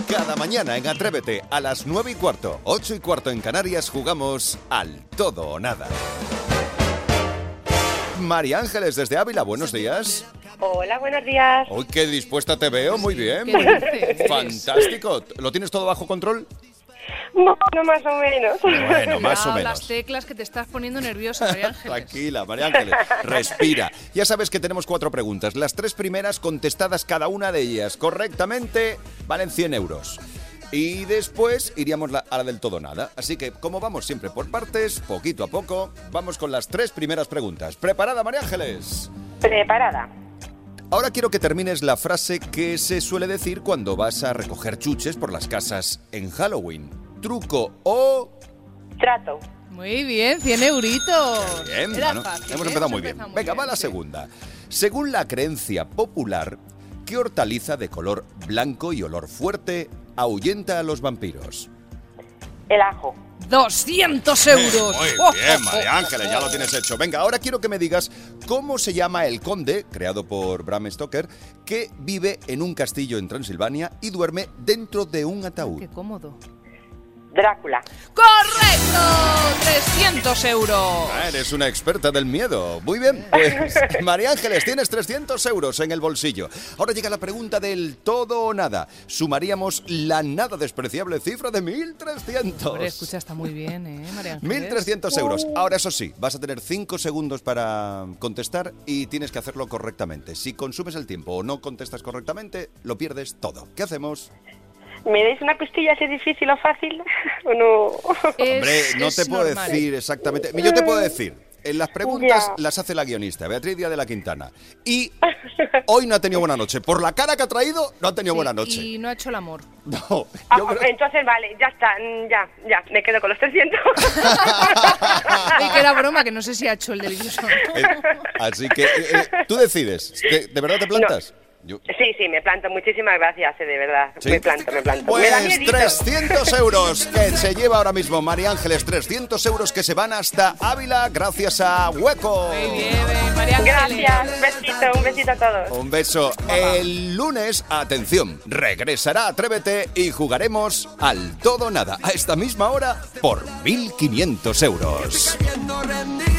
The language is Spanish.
Cada mañana en Atrévete a las 9:15, 8:15 en Canarias jugamos al todo o nada. María Ángeles desde Ávila, buenos días. Hola, buenos días. Uy, qué dispuesta te veo, muy bien. Fantástico. ¿Lo tienes todo bajo control? Bueno, más o menos. Bueno, más o menos. Las teclas que te estás poniendo nerviosa, María Ángeles. Tranquila, María Ángeles, respira. Ya sabes que tenemos 4 preguntas. Las 3 primeras contestadas cada una de ellas correctamente valen 100 euros. Y después iríamos a la del todo nada. Así que, como vamos siempre por partes, poquito a poco, vamos con las 3 primeras preguntas. ¿Preparada, María Ángeles? Preparada. Ahora quiero que termines la frase que se suele decir cuando vas a recoger chuches por las casas en Halloween. Truco o... Trato. Muy bien, 100 euritos. Bien, Era bueno, fácil, hemos empezado muy bien. Venga, va la sí. segunda. Según la creencia popular, ¿qué hortaliza de color blanco y olor fuerte ahuyenta a los vampiros? El ajo. 200 euros. Muy bien, María Ángeles, ya lo tienes hecho. Venga, ahora quiero que me digas cómo se llama el conde, creado por Bram Stoker, que vive en un castillo en Transilvania y duerme dentro de un ataúd. Qué cómodo. Drácula. ¡Correcto! 300 euros. Eres una experta del miedo. Muy bien, pues María Ángeles, tienes 300 euros en el bolsillo. Ahora llega la pregunta del todo o nada. Sumaríamos la nada despreciable cifra de 1.300. Hombre, escucha, está muy bien, María Ángeles? 1.300 euros. Ahora, eso sí, vas a tener 5 segundos para contestar y tienes que hacerlo correctamente. Si consumes el tiempo o no contestas correctamente, lo pierdes todo. ¿Qué hacemos? ¿Me dais una pistilla si es difícil o fácil? ¿O no? Hombre, no te puedo normal. decir exactamente. Yo te puedo decir, en las preguntas Ya. las hace la guionista, Beatriz Díaz de la Quintana. Y hoy no ha tenido buena noche. Por la cara que ha traído, no ha tenido buena noche. Y no ha hecho el amor. No, Ah, yo creo... entonces, vale, ya está. Ya, me quedo con los 300. Y que era broma, que no sé si ha hecho el delicioso. Así que tú decides. ¿De verdad te plantas? Yo- Sí, me planto. Muchísimas gracias, de verdad. ¿Sí? Me planto. Me da Pues miedito. 300 euros que se lleva ahora mismo María Ángeles. 300 euros que se van hasta Ávila gracias a Hueco. Muy bien, María Ángeles. Gracias. Un besito a todos. Un beso. El lunes, atención, regresará Atrévete y jugaremos al todo o nada a esta misma hora por 1.500 euros. Cayendo rendido.